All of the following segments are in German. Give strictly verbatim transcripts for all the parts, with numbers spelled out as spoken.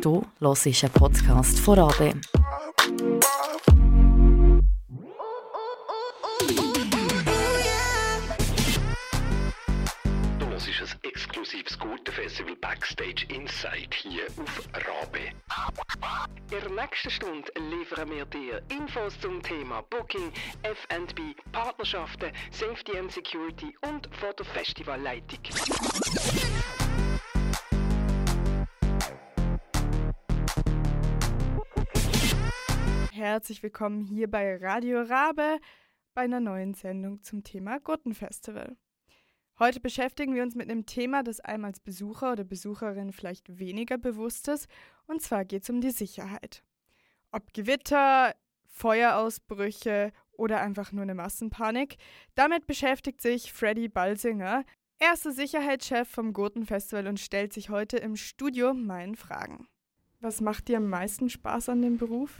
Du hörst einen Podcast von Rabe. Du hörst ein exklusives Gurtenfestival Backstage Inside hier auf Rabe. In der nächsten Stunde liefern wir dir Infos zum Thema Booking, F and B, Partnerschaften, Safety and Security und von der Festivalleitung. Herzlich willkommen hier bei Radio Rabe bei einer neuen Sendung zum Thema Gurtenfestival. Heute beschäftigen wir uns mit einem Thema, das einem als Besucher oder Besucherin vielleicht weniger bewusst ist, und zwar geht es um die Sicherheit. Ob Gewitter, Feuerausbrüche oder einfach nur eine Massenpanik, damit beschäftigt sich Freddy Balsinger. Er ist der Sicherheitschef vom Gurtenfestival und stellt sich heute im Studio meinen Fragen. Was macht dir am meisten Spaß an dem Beruf?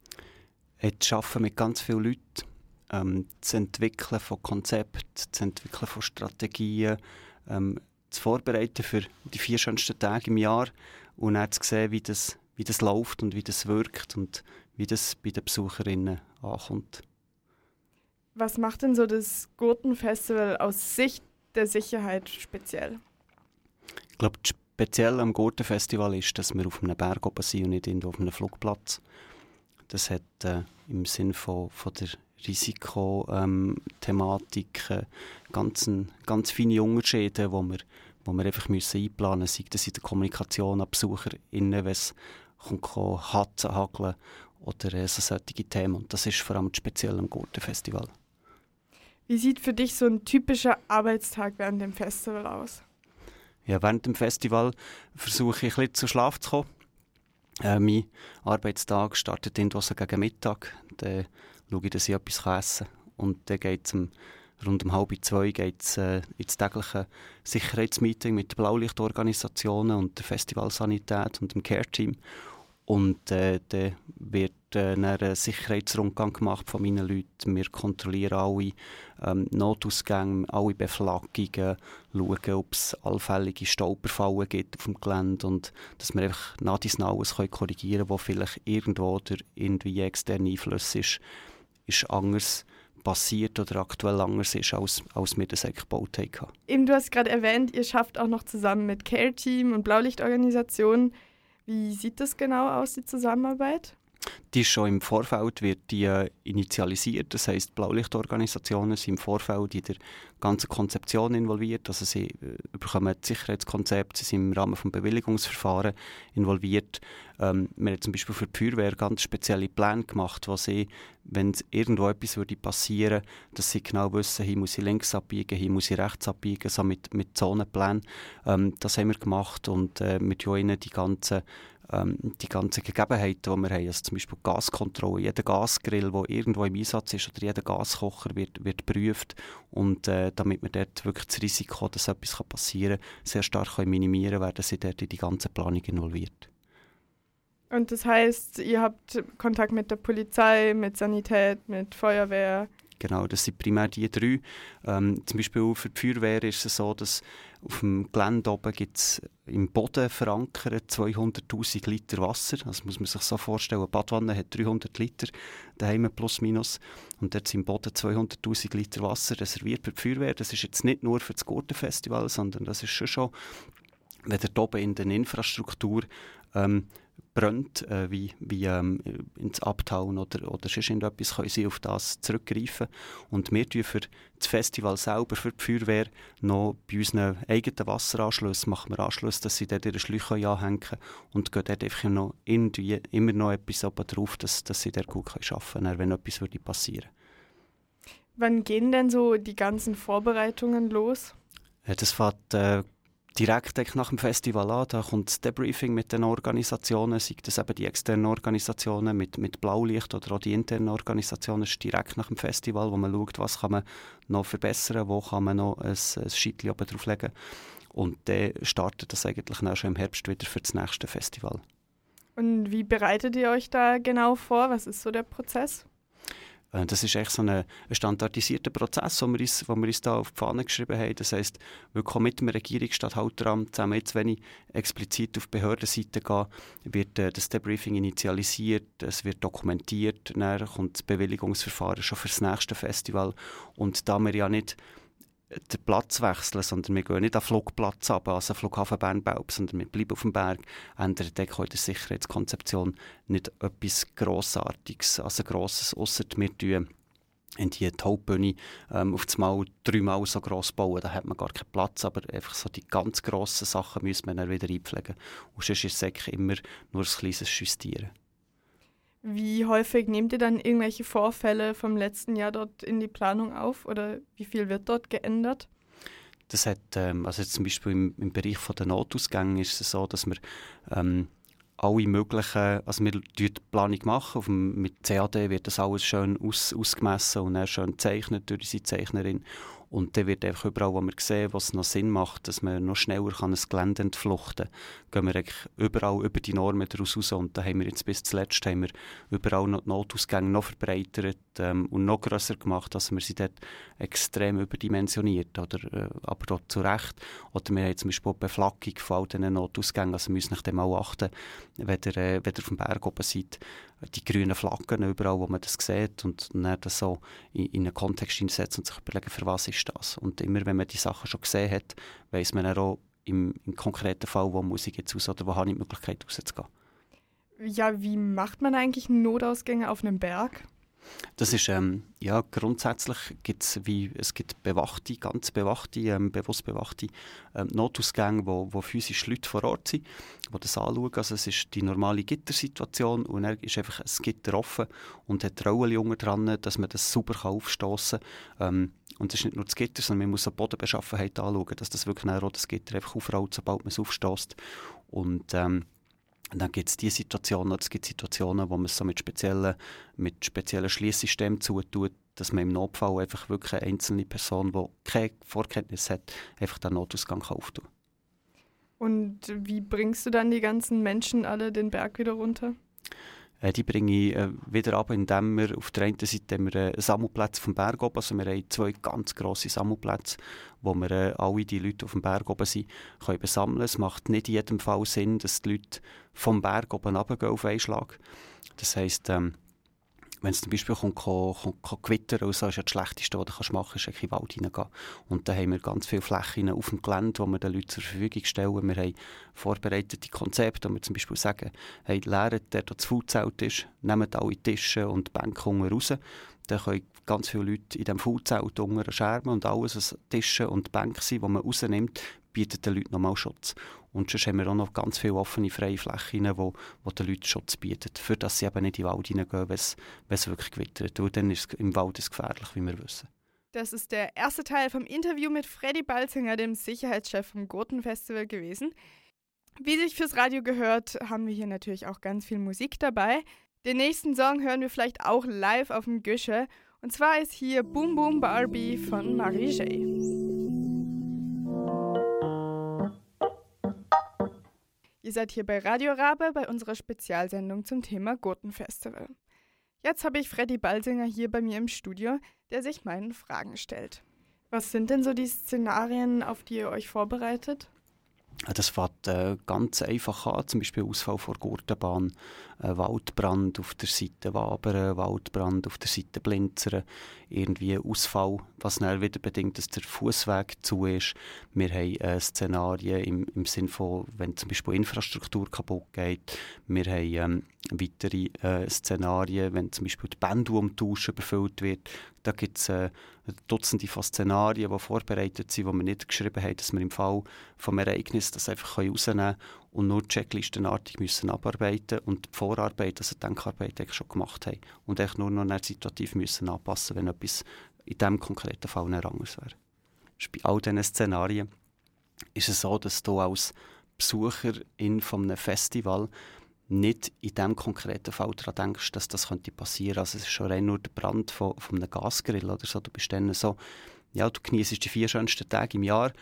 Zu arbeiten mit ganz vielen Leuten, ähm, zu entwickeln von Konzepten, zu entwickeln von Strategien, ähm, zu vorbereiten für die vier schönsten Tage im Jahr und dann zu sehen, wie das, wie das läuft und wie das wirkt und wie das bei den Besucherinnen ankommt. Was macht denn so das Gurtenfestival aus Sicht der Sicherheit speziell? Ich glaube, speziell am Gurtenfestival ist, dass wir auf einem Berg oben sind und nicht irgendwo auf einem Flugplatz. Das hat äh, im Sinne von, von der Risikothematik ähm, ganz, ganz feine Unterschiede, die wir, wo wir einfach müssen einplanen müssen, sei das in der Kommunikation an BesucherInnen, wenn es Hatzen, Hageln oder äh, so solche Themen. Und das ist vor allem speziell am Gurtenfestival. Wie sieht für dich so ein typischer Arbeitstag während dem Festival aus? Ja, während dem Festival versuche ich ein bisschen zu Schlaf zu kommen. Äh, mein Arbeitstag startet irgendwo so gegen Mittag. Dann schaue ich, dass ich etwas essen kann. Und dann geht es um, rund um halb zwei geht's, äh, ins tägliche Sicherheitsmeeting mit den Blaulichtorganisationen und der Festivalsanität und dem Care-Team. Und äh, dann wird äh, ein Sicherheitsrundgang gemacht von meinen Leuten. Wir kontrollieren alle ähm, Notausgänge, alle Beflaggungen, schauen, ob es allfällige Stolperfallen gibt auf dem Gelände und dass wir einfach nach dies alles korrigieren können, wo vielleicht irgendwo durch irgendwie externe Einflüsse ist, ist anders passiert oder aktuell anders ist, als, als wir das eigentlich gebaut haben. Eben, du hast gerade erwähnt, ihr schafft auch noch zusammen mit Care-Team und Blaulichtorganisationen. Wie sieht das genau aus, die Zusammenarbeit? Die ist schon im Vorfeld wird die, äh, initialisiert. Das heisst, Blaulichtorganisationen sind im Vorfeld in der ganzen Konzeption involviert. Also sie äh, bekommen das Sicherheitskonzept, sie sind im Rahmen des Bewilligungsverfahrens involviert. Ähm, wir haben zum Beispiel für die Feuerwehr ganz spezielle Pläne gemacht, wo sie, wenn irgendwo etwas würde passieren, dass sie genau wissen, hier muss ich links abbiegen, hier muss ich rechts abbiegen, so mit, mit Zonenplänen. Ähm, das haben wir gemacht und äh, mit ihnen die ganzen Ähm, die ganzen Gegebenheiten, die wir haben, also zum Beispiel Gaskontrolle, jeder Gasgrill, der irgendwo im Einsatz ist oder jeder Gaskocher wird, wird geprüft und äh, damit wir dort wirklich das Risiko, dass etwas passieren kann, sehr stark können minimieren, werden sie dort in die ganze Planung involviert. Und das heisst, ihr habt Kontakt mit der Polizei, mit Sanität, mit Feuerwehr? Genau, das sind primär die drei. Ähm, zum Beispiel für die Feuerwehr ist es so, dass auf dem Gelände oben gibt es im Boden verankert zweihunderttausend Liter Wasser. Also muss man sich so vorstellen, eine Badwanne hat dreihundert Liter, daheim plus minus. Und dort sind im Boden zweihunderttausend Liter Wasser reserviert für die Feuerwehr. Das ist jetzt nicht nur für das Gurtenfestival, sondern das ist schon schon, wenn dort oben in der Infrastruktur ähm, brennt, äh, wie, wie ähm, ins Uptown oder, oder sonst irgendetwas, können sie auf das zurückgreifen. Und wir tun für das Festival selber, für die Feuerwehr, noch bei unseren eigenen Wasseranschlüssen, machen wir Anschlüsse, dass sie dort ihre Schläuche anhängen können und gehen dort einfach noch irgendwie immer noch etwas oben drauf, dass, dass sie dort gut arbeiten können, wenn etwas würde passieren. Wann gehen denn so die ganzen Vorbereitungen los? Ja, das fängt äh, direkt nach dem Festival an, da kommt das Debriefing mit den Organisationen, sei das eben die externen Organisationen mit, mit Blaulicht oder auch die internen Organisationen, das ist direkt nach dem Festival, wo man schaut, was kann man noch verbessern, wo kann man noch ein, ein Scheitchen oben drauflegen. Und dann startet das eigentlich auch schon im Herbst wieder für das nächste Festival. Und wie bereitet ihr euch da genau vor? Was ist so der Prozess? Äh, das ist echt so ein, ein standardisierter Prozess, den wir uns, den wir uns da auf die Fahne geschrieben haben. Das heisst, wirklich mit dem Regierungsstatthalteramt zusammen, jetzt wenn ich explizit auf die Behördenseite gehe, wird äh, das Debriefing initialisiert, es wird dokumentiert, dann kommt das Bewilligungsverfahren schon für das nächste Festival. Und da wir ja nicht den Platz wechseln, sondern wir gehen nicht an den Flugplatz runter, also Flughafen Bern-Belp, sondern wir bleiben auf dem Berg, ändert dann in der Sicherheitskonzeption nicht etwas Grossartiges, also Grosses, ausser wir tun in die Hauptbühne ähm, auf das Mal dreimal so gross bauen, da hat man gar keinen Platz, aber einfach so die ganz grossen Sachen müssen wir dann wieder einpflegen. Und sonst ist es immer nur ein kleines Justieren. Wie häufig nehmt ihr dann irgendwelche Vorfälle vom letzten Jahr dort in die Planung auf oder wie viel wird dort geändert? Das hat, ähm, also jetzt zum Beispiel im, im Bereich von der Notausgänge ist es so, dass wir ähm, alle möglichen, also wir die Planung machen, auf dem, mit C A D wird das alles schön aus, ausgemessen und dann schön gezeichnet durch unsere Zeichnerin. Und dann wird einfach überall, wo wir sehen, was noch Sinn macht, dass man noch schneller kann ein Gelände entfluchten kann, gehen wir eigentlich überall über die Normen daraus raus. Und da haben wir jetzt bis zuletzt haben wir überall noch die Notausgänge noch verbreitert ähm, und noch grösser gemacht. Also wir sind dort extrem überdimensioniert, oder, äh, aber dort zu Recht. Oder wir haben zum Beispiel die Beflaggung von all diesen Notausgängen. Also wir müssen nach dem auch achten, wenn ihr, äh, wenn ihr auf dem Berg oben seid, die grünen Flaggen überall, wo man das sieht und dann das so in, in einen Kontext hineinsetzen und sich überlegen, für was ist das. Und immer, wenn man die Sachen schon gesehen hat, weiss man dann auch im, im konkreten Fall, wo muss ich jetzt raus oder wo habe ich die Möglichkeit rauszugehen. Ja, wie macht man eigentlich Notausgänge auf einem Berg? Das ist, ähm, ja, grundsätzlich gibt's wie, es gibt bewachte, ganz bewachte, ähm, bewusst bewachte ähm, Notausgänge, wo, wo physisch Leute vor Ort sind, die das anschauen. Also es ist die normale Gittersituation und dann ist einfach ein Gitter offen und hat Rollen unten dran, dass man das sauber aufstossen kann. Ähm, und es ist nicht nur das Gitter, sondern man muss die Bodenbeschaffenheit anschauen, dass das wirklich auch das Gitter einfach aufrollt, sobald man es aufstösst. Und ähm, Und dann gibt es diese Situationen, es gibt Situationen, wo man es so mit speziellen, mit speziellen Schliesssystemen zutut, dass man im Notfall einfach wirklich eine einzelne Person, die keine Vorkenntnis hat, einfach den Notausgang auftun kann. Und wie bringst du dann die ganzen Menschen alle den Berg wieder runter? Äh, die bringe ich äh, wieder ab, indem wir auf der einen Seite haben wir, äh, Sammelplätze vom Berg oben, also wir haben zwei ganz grosse Sammelplätze, wo wir äh, alle die Leute auf dem Berg oben sind, können besammeln. Es macht nicht in jedem Fall Sinn, dass die Leute vom Berg oben runtergehen auf einen Schlag. Das heisst, ähm, wenn es zum Beispiel kommt, kommt, kommt, kommt Gewitter oder so, ist ja das Schlechteste, was du machen kannst, ist in den Wald hineingehen. Und da haben wir ganz viele Flächen auf dem Gelände, die wir den Leuten zur Verfügung stellen. Wir haben vorbereitete Konzepte, wo wir zum Beispiel sagen, hey, leert der, der das Food-Zelt ist, nehmt alle Tische und Bänke unten raus. Dann können ganz viele Leute in diesem Food-Zelt unten schermen und alles, was Tische und Bänke sind, die man rausnimmt, bietet den Leuten nochmal Schutz. Und sonst haben wir auch noch ganz viele offene, freie Flächen, die wo, wo den Leuten Schutz bieten, für dass sie eben nicht in den Wald hineingehen, wenn es wirklich gewittert. Und dann ist es im Wald ist gefährlich, wie wir wissen. Das ist der erste Teil vom Interview mit Freddy Balzinger, dem Sicherheitschef vom Gurtenfestival gewesen. Wie sich fürs Radio gehört, haben wir hier natürlich auch ganz viel Musik dabei. Den nächsten Song hören wir vielleicht auch live auf dem Güsche. Und zwar ist hier Boom Boom Barbie von Marie J. Ihr seid hier bei Radio Rabe bei unserer Spezialsendung zum Thema Gurtenfestival. Jetzt habe ich Freddy Balzinger hier bei mir im Studio, der sich meinen Fragen stellt. Was sind denn so die Szenarien, auf die ihr euch vorbereitet? Das fängt äh, ganz einfach an, zum Beispiel Ausfall vor Gurtenbahn, äh, Waldbrand auf der Seite Wabern, Waldbrand auf der Seite Blinzern, irgendwie Ausfall, was dann wieder bedingt, dass der Fußweg zu ist. Wir haben äh, Szenarien im, im Sinne von, wenn zum Beispiel Infrastruktur kaputt geht. Wir haben ähm, weitere äh, Szenarien, wenn zum Beispiel die Bändel-Umtausch überfüllt wird. Da gibt es äh, Dutzende von Szenarien, die vorbereitet sind, die wir nicht geschrieben haben, dass wir im Fall vom Ereignis das einfach rausnehmen können und nur checklistenartig müssen abarbeiten und die Vorarbeit, also die Denkarbeit, eigentlich schon gemacht haben und echt nur noch situativ müssen anpassen, wenn etwas in diesem konkreten Fall nicht anders wäre. Bei all diesen Szenarien ist es so, dass du als Besucherin von einem Festival nicht in diesem konkreten Fall daran denkst, dass das könnte passieren. Also es ist schon rein nur der Brand von, von einem Gasgrill oder so. Du bist dann so, ja, du genießt die vier schönsten Tage im Jahr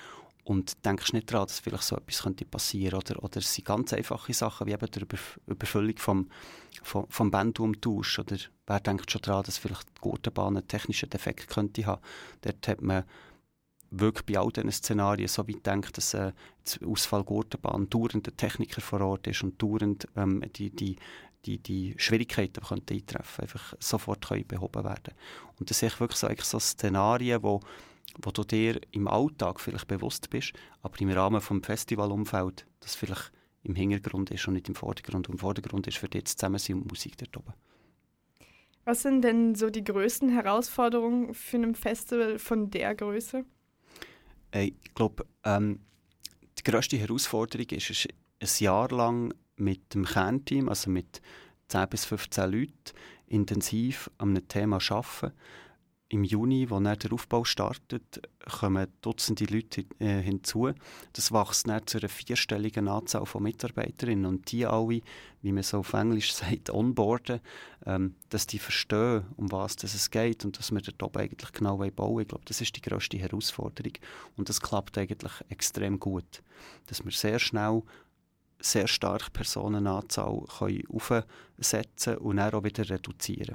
und denkst nicht daran, dass vielleicht so etwas könnte passieren oder, oder es sind ganz einfache Sachen, wie eben die Überf- Überfüllung vom, vom, vom Bändumtausch oder wer denkt schon daran, dass vielleicht die Gurtenbahn einen technischen Defekt könnte haben. Dort hat man wirklich bei all diesen Szenarien so weit gedacht, dass äh, die Ausfall Gurtenbahn dauernd der Techniker vor Ort ist und dauernd ähm, die, die, die, die Schwierigkeiten, die könnten eintreffen, einfach sofort können behoben werden. Und das sind wirklich so, eigentlich so Szenarien, wo wo du dir im Alltag vielleicht bewusst bist, aber im Rahmen des Festivalumfelds das vielleicht im Hintergrund ist und nicht im Vordergrund. Und im Vordergrund ist für dich das Zusammensein und Musik dort oben. Was sind denn so die grössten Herausforderungen für ein Festival von der Größe? Ich glaube, ähm, die grösste Herausforderung ist, ist ein Jahr lang mit dem Kernteam, also mit zehn bis fünfzehn Leuten, intensiv an einem Thema arbeiten. Im Juni, wo dann der Aufbau startet, kommen Dutzende Leute äh, hinzu. Das wächst dann zu einer vierstelligen Anzahl von Mitarbeiterinnen. Und die alle, wie man so auf Englisch sagt, onboarden, ähm, dass die verstehen, um was es geht und dass wir dort oben eigentlich genau bauen wollen. Ich glaube, das ist die grösste Herausforderung. Und das klappt eigentlich extrem gut. Dass wir sehr schnell sehr starke Personenanzahl können aufsetzen und dann auch wieder reduzieren.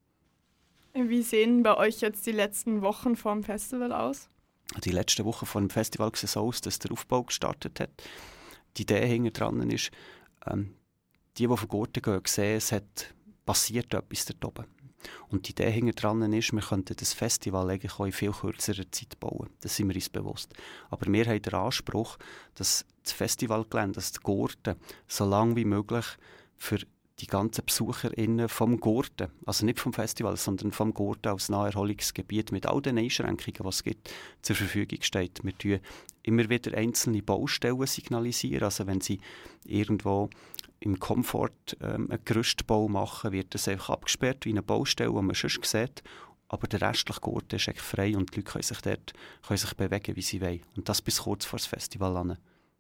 Wie sehen bei euch jetzt die letzten Wochen vor dem Festival aus? Die letzten Wochen vor dem Festival sieht es so aus, dass der Aufbau gestartet hat. Die Idee hinter dran ist, ähm, die, die von Gurten gehen, sehen, es hat passiert etwas dort oben. Und die Idee hinter dran ist, wir könnten das Festival eigentlich auch in viel kürzerer Zeit bauen. Das sind wir uns bewusst. Aber wir haben den Anspruch, dass das Festivalgelände, dass die Gurten so lange wie möglich für die ganzen BesucherInnen vom Gurten, also nicht vom Festival, sondern vom Gurten als Naherholungsgebiet mit all den Einschränkungen, die es gibt, zur Verfügung steht. Wir tun immer wieder einzelne Baustellen signalisieren, also wenn sie irgendwo im Komfort ähm, einen Gerüstbau machen, wird das einfach abgesperrt wie eine Baustelle, die man sonst sieht. Aber der restliche Gurten ist echt frei und die Leute können sich dort können sich bewegen, wie sie wollen. Und das bis kurz vor das Festival an.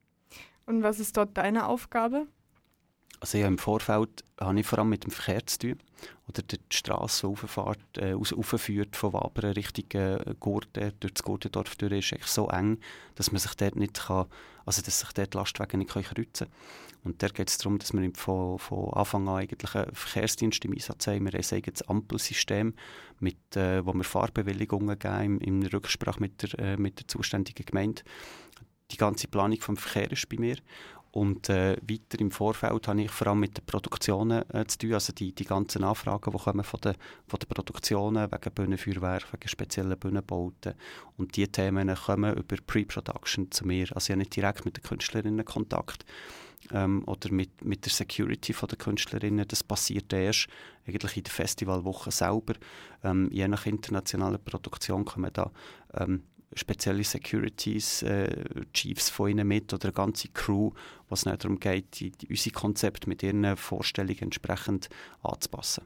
Und was ist dort deine Aufgabe? Also ja, im Vorfeld habe ich vor allem mit dem Verkehr zu tun. Oder die Strasse, die rauffahrt, äh, raufführt von Wabern Richtung äh, Gurten, durch das Gurtendorf durch, ist echt so eng, dass man sich dort nicht kann, also dass sich dort Lastwagen nicht kreuzen können. Und da geht es darum, dass wir von, von Anfang an eigentlich einen Verkehrsdienst im Einsatz haben. Wir haben ein eigenes Ampelsystem, mit, äh, wo wir Fahrbewilligungen geben, in, in Rücksprache mit der, äh, mit der zuständigen Gemeinde. Die ganze Planung vom Verkehr ist bei mir. Und äh, weiter im Vorfeld habe ich vor allem mit den Produktionen äh, zu tun, also die, die ganzen Anfragen, die kommen von den, von den Produktionen wegen Bühnenfeuerwerk, wegen speziellen Bühnenbauten. Und diese Themen kommen über Pre-Production zu mir. Also ich habe nicht direkt mit den Künstlerinnen Kontakt ähm, oder mit, mit der Security von den Künstlerinnen. Das passiert erst eigentlich in der Festivalwoche selber. Ähm, je nach internationaler Produktion kommen da ähm, spezielle Securities, äh, Chiefs von ihnen mit oder eine ganze Crew, was nicht darum geht, die, die, unsere Konzepte mit ihren Vorstellungen entsprechend anzupassen.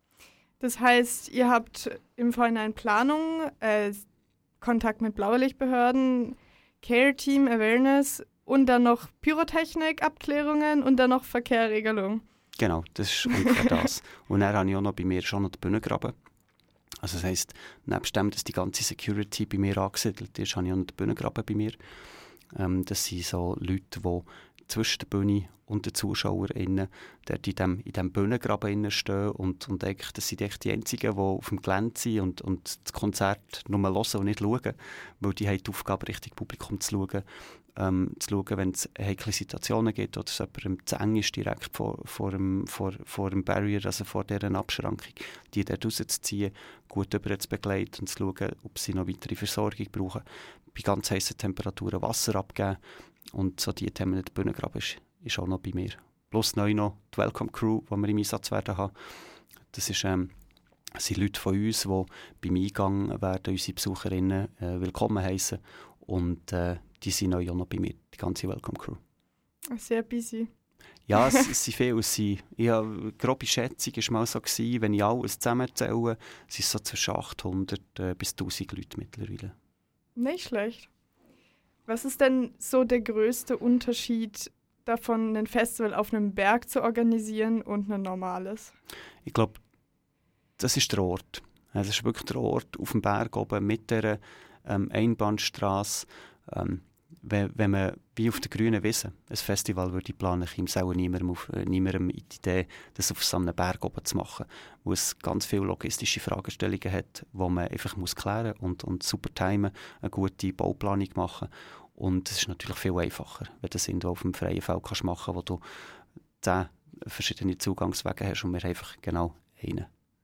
Das heißt, ihr habt im Vorhinein Planung, äh, Kontakt mit Blaulichtbehörden, Care-Team, Awareness und dann noch Pyrotechnik, Abklärungen und dann noch Verkehrregelung. Genau, das ist ungefähr das. Und dann habe ich auch noch bei mir schon noch die Bühnengraben. Also das heisst, nebst dem, dass die ganze Security bei mir angesiedelt ist, habe ich auch noch den Bühnengraben bei mir. Ähm, das sind so Leute, die zwischen der Bühne und den ZuschauerInnen dort in diesem in dem Bühnengraben stehen und, und eigentlich, das sind echt die Einzigen, die auf dem Gelände sind und, und das Konzert nur hören und nicht schauen, weil die haben die Aufgabe, richtig Publikum zu schauen, ähm, zu schauen, wenn es heikle Situationen gibt oder es jemandem zu eng ist, direkt vor, vor, dem, vor, vor dem Barrier, also vor dieser Abschrankung, die dort rauszuziehen, gut über zu begleiten und zu schauen, ob sie noch weitere Versorgung brauchen, bei ganz heißen Temperaturen Wasser abgeben. Und so die Themen der Bühnengraben ist, ist auch noch bei mir. Plus neu noch die Welcome Crew, die wir im Einsatz werden haben. Das ist, ähm, sind Leute von uns, die beim Eingang werden unsere Besucherinnen äh, willkommen heißen. Und äh, die sind neu auch noch bei mir, die ganze Welcome Crew. Sehr busy. Ja, es, es sind viele. Es sind, ich habe, eine grobe Schätzung war mal so, gewesen, wenn ich alles zusammenzähle, sind es so zwischen achthundert äh, bis tausend Leute mittlerweile. Nicht schlecht. Was ist denn so der größte Unterschied davon, ein Festival auf einem Berg zu organisieren und ein normales? Ich glaube, das ist der Ort. Das ist wirklich der Ort auf dem Berg oben mit dieser ähm, Einbahnstrasse. Ähm, wenn, wenn man wie auf der grünen Wiese ein Festival würde planen, käme es auch niemandem, auf, äh, niemandem in die Idee, das auf so einem Berg oben zu machen, wo es ganz viele logistische Fragestellungen hat, die man einfach muss klären und, und super timen, eine gute Bauplanung machen. Und es ist natürlich viel einfacher, wenn du das irgendwo auf dem freien Feld kannst machen, wo du zehn verschiedene Zugangswege hast und wir haben einfach genau einen.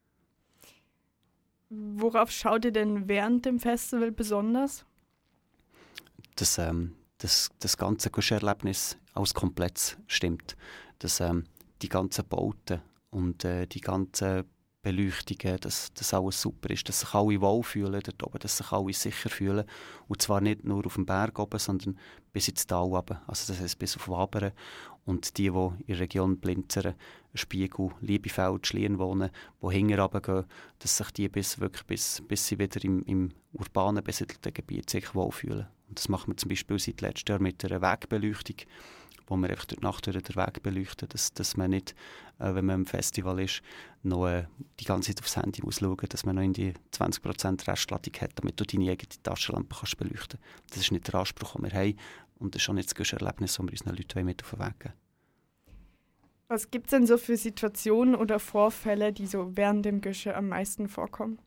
Worauf schaut ihr denn während dem Festival besonders? Dass ähm, das, das ganze Erlebnis als komplett stimmt. Dass ähm, die ganzen Bauten und äh, die ganzen Beleuchtungen, dass das alles super ist, dass sich alle wohlfühlen dort oben, dass sich alle sicher fühlen. Und zwar nicht nur auf dem Berg oben, sondern bis ins Tal oben. Also das heisst bis auf Wabern. Und die, die in der Region Blinzern, Spiegel, Liebefeld, Schlieren wohnen, die hinten runtergehen, dass sich die bis, wirklich bis, bis sie wieder im, im urbanen, besiedelten Gebiet sich wohlfühlen. Und das machen wir zum Beispiel seit letztem Jahr mit einer Wegbeleuchtung, wo wir durch die Nacht durch den Weg beleuchten, dass, dass man nicht, äh, wenn man im Festival ist, noch äh, die ganze Zeit aufs Handy muss schauen, dass man noch in die zwanzig Prozent Restladung hat, damit du deine eigene Taschenlampe kannst beleuchten kannst. Das ist nicht der Anspruch, den wir haben. Und das ist auch nicht das größte Erlebnis, das wir unseren Leuten mit auf den Weg geben. Was gibt es denn so für Situationen oder Vorfälle, die so während dem Gösche am meisten vorkommen?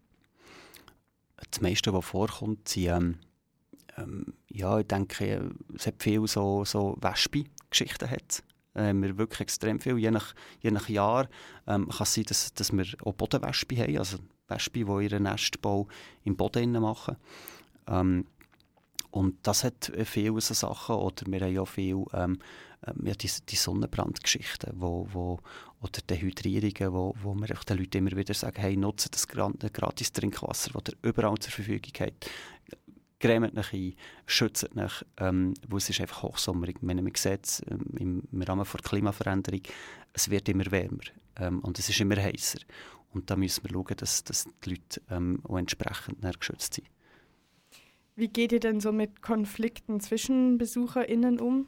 Das meiste, was vorkommt, sind, ähm, ähm, ja, ich denke, es hat viel so, so Wespe-Geschichten. Äh, wir wirklich extrem viel. Je nach, je nach Jahr ähm, kann es sein, dass, dass wir auch Bodenwespe haben, also Wespe, die ihren Nestbau im Boden machen. Ähm, Und das hat viele so Sachen, oder wir haben ja viel ähm, ja, die, die Sonnenbrandgeschichten, wo, wo, oder Dehydrierungen, wo, wo wir den Leuten immer wieder sagen, hey, nutzt das gratis Trinkwasser, das ihr überall zur Verfügung habt. Cremet euch ein, schützt euch, ähm, weil es ist einfach hochsommerig. Man sieht es ähm, im, im Rahmen der Klimaveränderung, es wird immer wärmer ähm, und es ist immer heißer. Und da müssen wir schauen, dass, dass die Leute ähm, auch entsprechend geschützt sind. Wie geht ihr denn so mit Konflikten zwischen BesucherInnen um?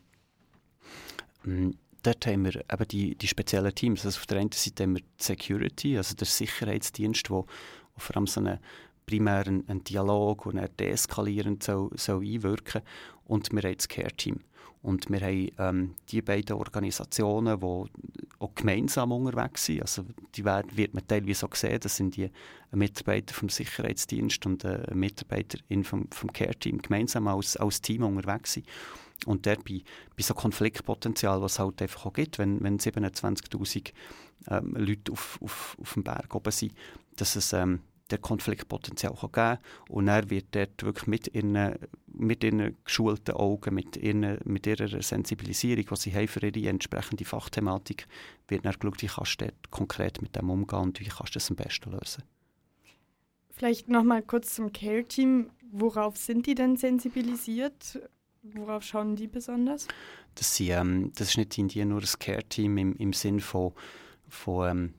Mm, dort haben wir eben die, die speziellen Teams. Also auf der einen Seite haben wir die Security, also der Sicherheitsdienst, der vor allem so einen primären einen Dialog und einen deeskalierend soll, soll einwirken. Und wir haben das Care-Team. Und wir haben ähm, die beiden Organisationen, die auch gemeinsam unterwegs sind. Also die wird, wird man teilweise auch sehen. Das sind die Mitarbeiter vom Sicherheitsdienst und eine Mitarbeiterin vom, vom Care-Team gemeinsam als, als Team unterwegs sind. Und dort bei, bei so Konfliktpotenzial, was es halt einfach auch gibt, wenn, wenn siebenundzwanzigtausend ähm, Leute auf, auf, auf dem Berg oben sind, dass es ähm, der Konfliktpotenzial kann geben kann. Und er wird dort wirklich mit ihren, mit ihren geschulten Augen, mit, ihren, mit ihrer Sensibilisierung, die sie haben für ihre entsprechende Fachthematik, wird dann geschaut, wie kannst du dort konkret mit dem umgehen und wie kannst du das am besten lösen. Vielleicht noch mal kurz zum Care-Team. Worauf sind die denn sensibilisiert? Worauf schauen die besonders? Das, sind, ähm, das ist nicht in nur ein Care-Team im, im Sinn von, von ähm,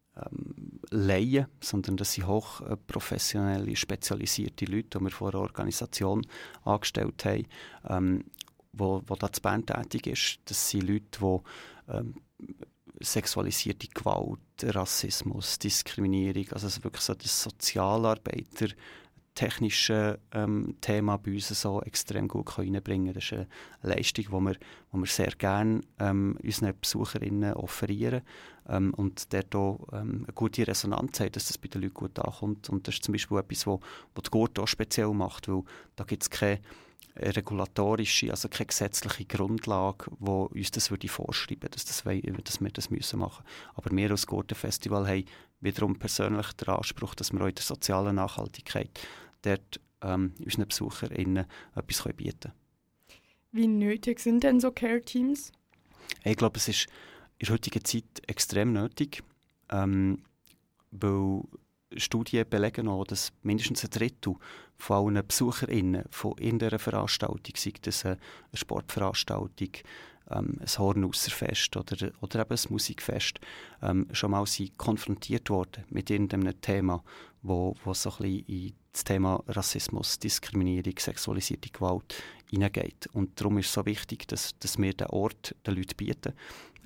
ähm, Laien, sondern das sind hochprofessionelle, spezialisierte Leute, die wir vor einer Organisation angestellt haben, ähm, wo, wo da zu Bern tätig ist. Das sind Leute, die ähm, sexualisierte Gewalt, Rassismus, Diskriminierung, also es ist wirklich so das Sozialarbeiter technische ähm, Thema bei uns so extrem gut reinbringen können. Das ist eine Leistung, die wir, die wir sehr gerne ähm, unseren BesucherInnen offerieren ähm, und dort auch ähm, eine gute Resonanz haben, dass das bei den Leuten gut ankommt. Und das ist zum Beispiel etwas, was die Gurt auch speziell macht, weil da gibt es keine regulatorische, also keine gesetzliche Grundlage, die uns das würde vorschreiben, dass, das, dass wir das müssen machen. Aber wir als Gurtenfestival haben wiederum persönlich den Anspruch, dass wir auch in der sozialen Nachhaltigkeit dort ähm, unseren BesucherInnen etwas bieten können. Wie nötig sind denn so Care-Teams? Ich glaube, es ist in der heutigen Zeit extrem nötig, ähm, weil Studien belegen auch, dass mindestens ein Drittel von allen BesucherInnen von irgendeiner Veranstaltung, sei das eine Sportveranstaltung, ähm, ein Hornusserfest oder, oder eben ein Musikfest, ähm, schon mal sind konfrontiert worden mit irgendeinem Thema, wo, wo so ein bisschen in das Thema Rassismus, Diskriminierung, sexualisierte Gewalt hineingeht. Und darum ist es so wichtig, dass, dass wir den Ort den Leuten bieten,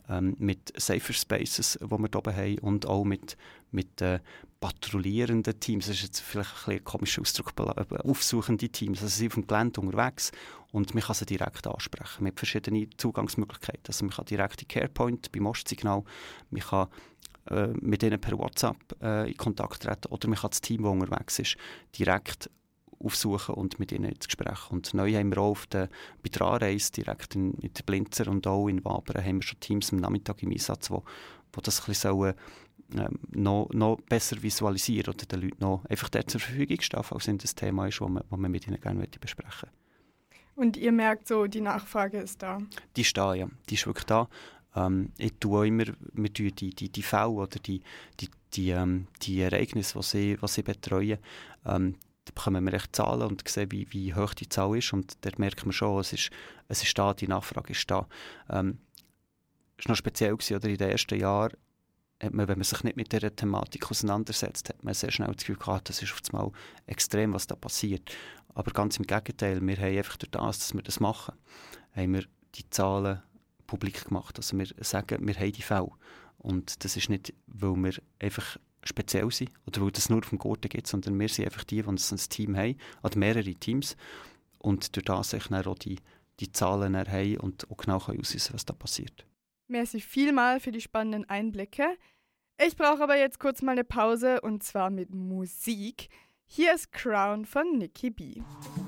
ähm, mit Safer Spaces, die wir hier oben haben, und auch mit, mit äh, patrouillierenden Teams. Das ist jetzt vielleicht ein, bisschen ein komischer Ausdruck, aufsuchende Teams. Also sie sind auf dem Gelände unterwegs und man kann sie direkt ansprechen. Man hat verschiedene Zugangsmöglichkeiten. Also man kann direkt in Carepoint, beim Ostsignal, man kann äh, mit ihnen per WhatsApp äh, in Kontakt treten, oder man kann das Team, das unterwegs ist, direkt aufsuchen und mit ihnen ins Gespräch. Und neu haben wir auch auf der, bei der Anreise direkt in, in der Blinzer und auch in Wabern haben wir schon Teams am Nachmittag im Einsatz, wo, wo das ein bisschen sollen, ähm, noch, noch besser visualisieren oder den Leuten noch einfach dort zur Verfügung stehen, falls es ein Thema ist, das man, man mit ihnen gerne besprechen möchte. Und ihr merkt so, die Nachfrage ist da? Die ist da, ja. Die ist wirklich da. Ähm, ich tue auch immer, wir tun die, die, die Fälle oder die, die, die, ähm, die Ereignisse, die sie, die sie betreuen, ähm, da bekommen wir echt Zahlen und sehen, wie, wie hoch die Zahl ist. Und dort merkt man schon, es ist, es ist da, die Nachfrage ist da. Ähm, es war noch speziell gewesen, oder in den ersten Jahren, hat man, wenn man sich nicht mit dieser Thematik auseinandersetzt, hat man sehr schnell das Gefühl gehabt, das ist auf einmal extrem, was da passiert. Aber ganz im Gegenteil, wir haben einfach durch das, dass wir das machen, haben wir die Zahlen publik gemacht. Also wir sagen, wir haben die Fälle. Und das ist nicht, weil wir einfach speziell sind oder weil das nur auf dem Gurten gibt, sondern wir sind einfach die, die ein Team haben, oder mehrere Teams, und durch das dann auch die, die Zahlen haben und auch genau aussehen, was da passiert. Merci vielmal für die spannenden Einblicke. Ich brauche aber jetzt kurz mal eine Pause, und zwar mit Musik. Hier ist Crown von Nicki B.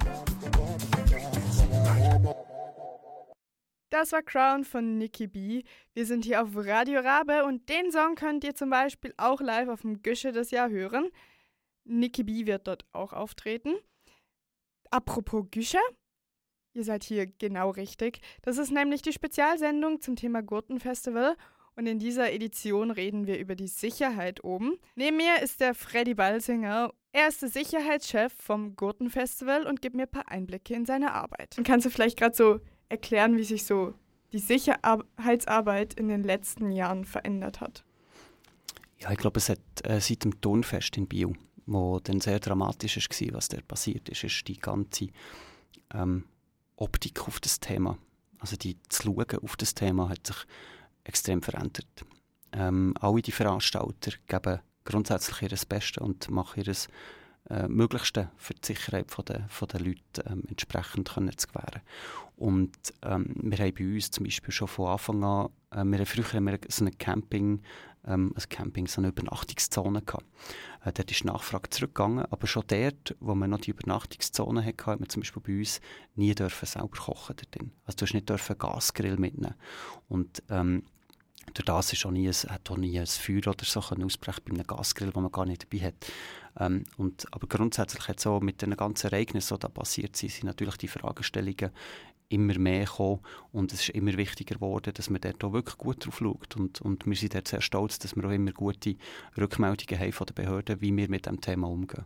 Das war Crown von Nicki B. Wir sind hier auf Radio Rabe und den Song könnt ihr zum Beispiel auch live auf dem Güsche das Jahr hören. Nicki B wird dort auch auftreten. Apropos Güsche, ihr seid hier genau richtig. Das ist nämlich die Spezialsendung zum Thema Gurtenfestival und in dieser Edition reden wir über die Sicherheit oben. Neben mir ist der Freddy Balsinger. Er ist der Sicherheitschef vom Gurtenfestival und gibt mir ein paar Einblicke in seine Arbeit. Und kannst du vielleicht gerade so erklären, wie sich so die Sicherheitsarbeit in den letzten Jahren verändert hat? Ja, ich glaube, es hat äh, seit dem Turnfest in Biel, wo dann sehr dramatisch war, was da passiert ist, ist die ganze ähm, Optik auf das Thema, also die das Schauen auf das Thema hat sich extrem verändert. Ähm, alle die Veranstalter geben grundsätzlich ihr Bestes und machen ihr Äh, Möglichste für die Sicherheit der, von der Leute ähm, entsprechend können zu gewähren. Und ähm, wir haben bei uns zum Beispiel schon von Anfang an, äh, wir haben früher haben wir so eine Camping, ähm, also Camping, so eine Übernachtungszone gehabt. Äh, dort ist die Nachfrage zurückgegangen, aber schon dort, wo man noch die Übernachtungszone hatte, hat man zum Beispiel bei uns nie dürfen selber kochen drin. Also du hast nicht dürfen Gasgrill mitnehmen. Und ähm, durch das ist auch nie ein, hat auch nie ein Feuer oder so ausbrechen bei einem Gasgrill, den man gar nicht dabei hat. Ähm, und, aber grundsätzlich hat so mit den ganzen Ereignissen, die da passiert sind, sind natürlich die Fragestellungen immer mehr gekommen und es ist immer wichtiger geworden, dass man dort auch wirklich gut drauf schaut. Und, und wir sind dort sehr stolz, dass wir auch immer gute Rückmeldungen haben von den Behörden, wie wir mit dem Thema umgehen.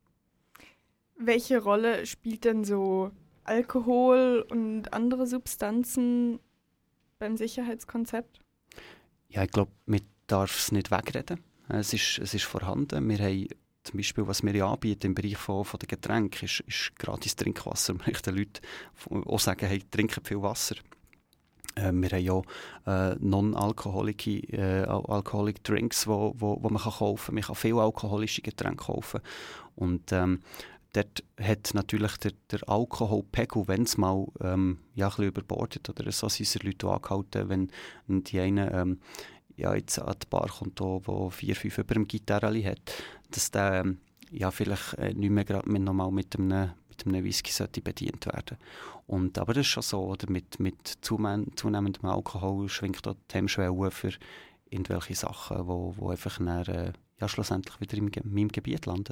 Welche Rolle spielt denn so Alkohol und andere Substanzen beim Sicherheitskonzept? Ja, ich glaube, man darf es nicht wegreden. Es ist, es ist vorhanden. Wir haben zum Beispiel, was wir anbieten im Bereich von, von den Getränken, ist, ist gratis Trinkwasser. Wir möchten den Leuten auch sagen, hey, trinken viel Wasser. Äh, wir haben ja äh, non-alcoholic äh, alcoholic Drinks, die wo, wo, wo man kann kaufen kann. Man kann viel alkoholische Getränke kaufen. Und ähm, dort hat natürlich der, der Alkoholpegel, wenn es mal ähm, ja, ein bisschen überbordet oder so, sind die Leute angehalten, wenn die eine ähm, ja, jetzt an die Bar kommt, der vier, fünf über dem Gitarreli hat, dass der ähm, ja, vielleicht äh, nicht mehr gerade mit, normal mit einem, mit einem Whisky sollte bedient werden. Und, aber das ist schon so, oder? Mit, mit zunehmendem Alkohol schwingt auch die Hemmschwelle für irgendwelche Sachen, die wo, wo einfach dann, äh, ja, schlussendlich wieder in meinem Gebiet landen.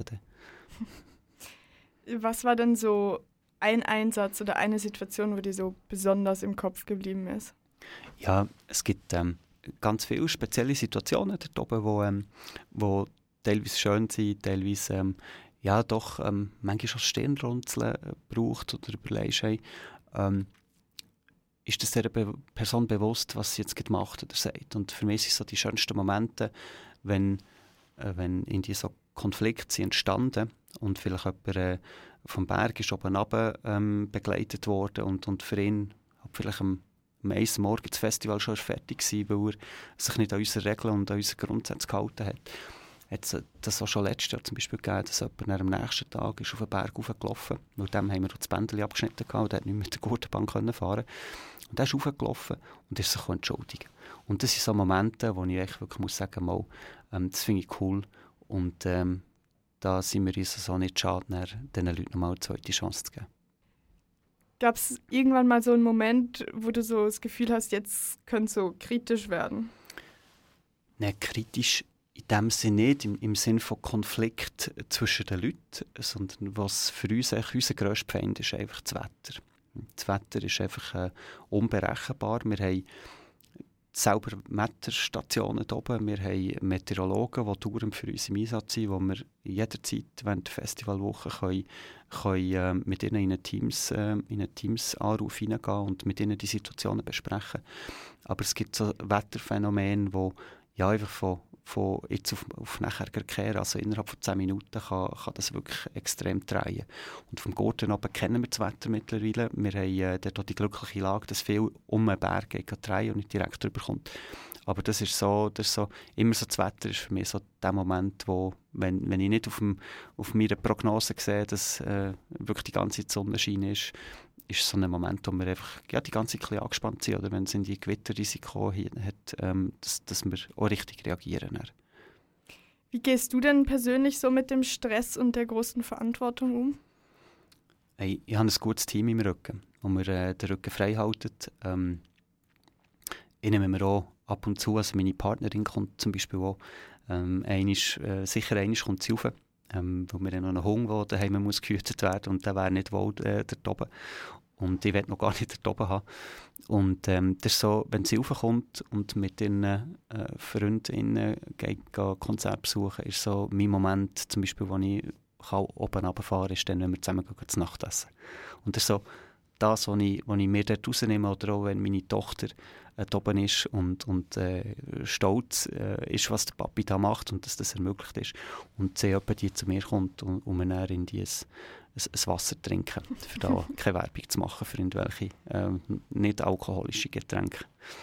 Was war denn so ein Einsatz oder eine Situation, wo dir so besonders im Kopf geblieben ist? Ja, es gibt ähm, ganz viele spezielle Situationen dort oben, wo, ähm, wo teilweise schön sind, teilweise ähm, ja, doch ähm, manchmal schon Stirnrunzeln äh, braucht oder überlegst, hey, ähm, ist das der Be- Person bewusst, was sie jetzt gemacht oder sagt. Und für mich sind so die schönsten Momente, wenn, äh, wenn in diesen Konflikten sind entstanden und vielleicht jemand äh, vom Berg ist oben runter, ähm, begleitet worden und, und für ihn hat vielleicht am um eins Uhr morgens das Festival schon fertig war, weil er sich nicht an unsere Regeln und an unsere Grundsätze gehalten hat. Hat es das auch schon letztes Jahr zum Beispiel gegeben, dass jemand am nächsten Tag ist auf den Berg hochgelaufen ist. Weil dem haben wir das Bändchen abgeschnitten und er konnte nicht mit der Gurtenbahn fahren. Und er ist hochgelaufen und ist sich entschuldigen. Und das sind so Momente, wo ich echt wirklich muss sagen muss, ähm, das finde ich cool. Und ähm, da sind wir uns so nicht schade, diesen Leuten nochmal eine zweite Chance zu geben. Gab es irgendwann mal so einen Moment, wo du so das Gefühl hast, jetzt könnte es so kritisch werden? Nein, kritisch in dem Sinne nicht, im, im Sinne von Konflikt zwischen den Leuten, sondern was für uns eigentlich unser grösster Feind ist, einfach das Wetter. Das Wetter ist einfach äh, unberechenbar. Wir haben selber Wetterstationen hier oben. Wir haben Meteorologen, die dauernd für uns im Einsatz sind, wo wir jederzeit während der Festivalwoche können, können, äh, mit ihnen in einen Teams, äh, in einen Teams-Anruf hineingehen und mit ihnen die Situationen besprechen. Aber es gibt so Wetterphänomene, die ja, einfach von von jetzt auf, auf nachher kehren, also innerhalb von zehn Minuten kann, kann das wirklich extrem drehen. Und vom Gurten oben kennen wir das Wetter mittlerweile. Wir haben äh, dort auch die glückliche Lage, dass viel um einen Berg geht drehen und nicht direkt drüber kommt. Aber das ist so, das ist so, immer so das Wetter ist für mich so der Moment, wo, wenn, wenn ich nicht auf, dem, auf meiner Prognose sehe, dass äh, wirklich die ganze Zeit Sonnenschein ist, ist so ein Moment, wo wir einfach ja, die ganze Zeit angespannt sind, oder wenn es in die Gewitterrisiko hat, ähm, dass, dass wir auch richtig reagieren. Dann. Wie gehst du denn persönlich so mit dem Stress und der großen Verantwortung um? Hey, ich habe ein gutes Team im Rücken, wo mir äh, den Rücken frei halten. Ähm, ich nehme mir auch ab und zu, also meine Partnerin kommt zum Beispiel auch, ähm, einisch, äh, sicher einmal kommt sie rauf. Ähm, weil wir haben noch einen Hund, der daheim muss gehütet werden und der wäre nicht wohl äh, dort oben. Und ich will noch gar nicht dort oben haben. Und ähm, das ist so, wenn sie raufkommt und mit ihren äh, Freundinnen geht, geht Konzert besuchen, ist so mein Moment, zum Beispiel, wo ich kann oben runterfahren kann, ist dann, wenn wir zusammen gehen, zu Nacht essen. Und das ist so das, was ich, was ich mir dort rausnehme, oder auch wenn meine Tochter äh, da oben ist und, und äh, stolz äh, ist, was der Papi da macht und dass das ermöglicht ist. Und sie jemand, die zu mir kommt und, und wir dann in die ein, ein, ein Wasser trinken, für da keine Werbung zu machen für irgendwelche äh, nicht alkoholische Getränke.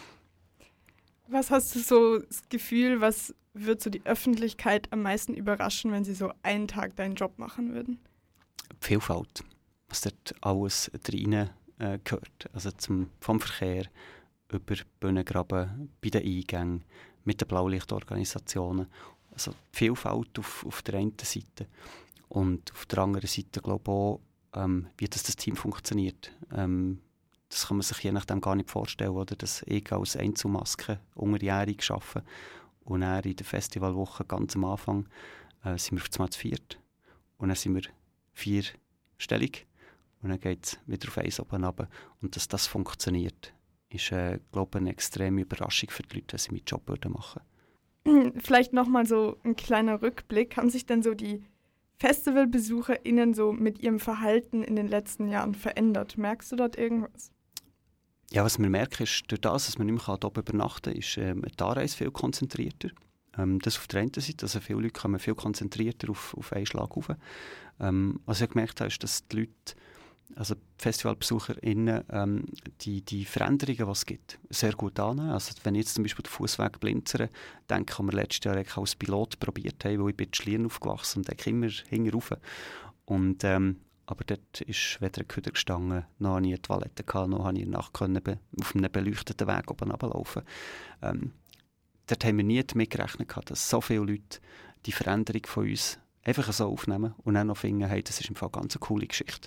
Was hast du so das Gefühl, was wird so die Öffentlichkeit am meisten überraschen, wenn sie so einen Tag deinen Job machen würden? Die Vielfalt, was dort alles rein äh, gehört. Also zum, vom Verkehr über Bühnengraben, bei den Eingängen, mit den Blaulichtorganisationen. Also die Vielfalt auf, auf der einen Seite. Und auf der anderen Seite glaube ich auch, ähm, wie das, das Team funktioniert. Ähm, das kann man sich je nachdem gar nicht vorstellen, oder? Dass ich als Einzelmaske unterjährig arbeite und dann in der Festivalwoche ganz am Anfang äh, sind wir auf einmal zu viert. Und dann sind wir vierstellig. Und dann geht es wieder auf eins oben runter. Und dass das funktioniert, ist, äh, glaube ich, eine extreme Überraschung für die Leute, wenn sie meinen Job machen würden. Vielleicht nochmal so ein kleiner Rückblick. Haben sich denn so die FestivalbesucherInnen so mit ihrem Verhalten in den letzten Jahren verändert? Merkst du dort irgendwas? Ja, was wir merken, ist, durch das, dass man nicht mehr hier oben übernachten kann, ist ähm, die Anreise viel konzentrierter. Ähm, das auf der einen Seite, also viele Leute kommen viel konzentrierter auf, auf einen Schlag rauf. Ähm, was ich gemerkt habe, ist, dass die Leute, also die FestivalbesucherInnen, ähm, die, die Veränderungen, die es gibt, sehr gut annehmen. Also wenn ich jetzt zum Beispiel den Fußweg blinzere, denke, was wir letztes Jahr als Pilot probiert haben, weil ich bin in Schlieren aufgewachsen und denke immer hinten rauf. Und, ähm, aber dort ist weder ein Köder gestanden, noch hatte ich eine Toilette, gehabt, noch konnte ich in der Nacht auf einem beleuchteten Weg oben runterlaufen. Ähm, dort haben wir nie damit gerechnet, dass so viele Leute die Veränderung von uns einfach so aufnehmen und dann noch finden, hey, das ist im Fall ganz eine coole Geschichte.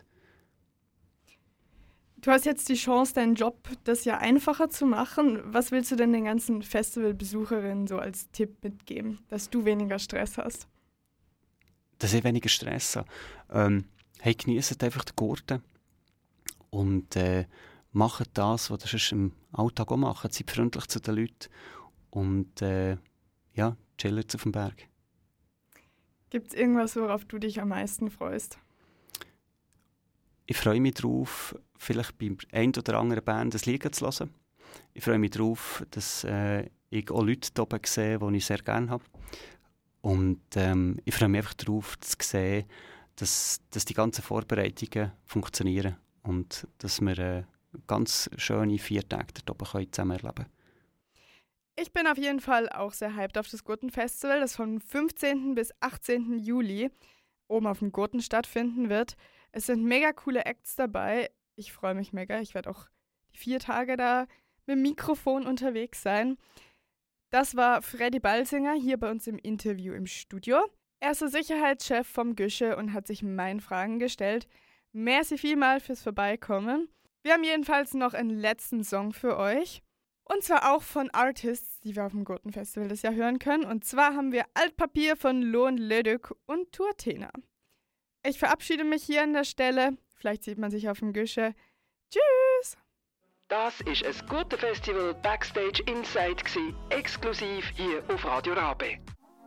Du hast jetzt die Chance, deinen Job das ja einfacher zu machen. Was willst du denn den ganzen Festivalbesucherinnen so als Tipp mitgeben, dass du weniger Stress hast? Dass ich weniger Stress habe. Ähm, hey, genießt einfach den Gurten und äh, macht das, was ihr im Alltag auch macht. Seid freundlich zu den Leuten und äh, ja, chillt auf dem Berg. Gibt es irgendwas, worauf du dich am meisten freust? Ich freue mich darauf, vielleicht beim ein oder anderen Band das Lied zu hören. Ich freue mich darauf, dass äh, ich auch Leute hier oben sehe, die ich sehr gerne habe. Und ähm, ich freue mich einfach darauf, zu sehen, dass, dass die ganzen Vorbereitungen funktionieren und dass wir äh, ganz schöne vier Tage dort oben können zusammen erleben können. Ich bin auf jeden Fall auch sehr hyped auf das Gurtenfestival, das vom fünfzehnten bis achtzehnten Juli oben auf dem Gurten stattfinden wird. Es sind mega coole Acts dabei. Ich freue mich mega. Ich werde auch die vier Tage da mit dem Mikrofon unterwegs sein. Das war Freddy Balsinger hier bei uns im Interview im Studio. Er ist der Sicherheitschef vom Güsche und hat sich meinen Fragen gestellt. Merci vielmal fürs Vorbeikommen. Wir haben jedenfalls noch einen letzten Song für euch. Und zwar auch von Artists, die wir auf dem Gurtenfestival das Jahr hören können. Und zwar haben wir Altpapier von Lohn Leduc und Turtena. Ich verabschiede mich hier an der Stelle. Vielleicht sieht man sich auf dem Güsche. Tschüss! Das war ein Gurtenfestival Backstage Inside, exklusiv hier auf Radio Rabe.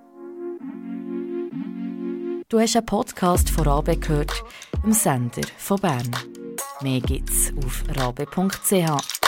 Du hast einen Podcast von Rabe gehört, dem Sender von Bern. Mehr gibt's auf rabe punkt c h.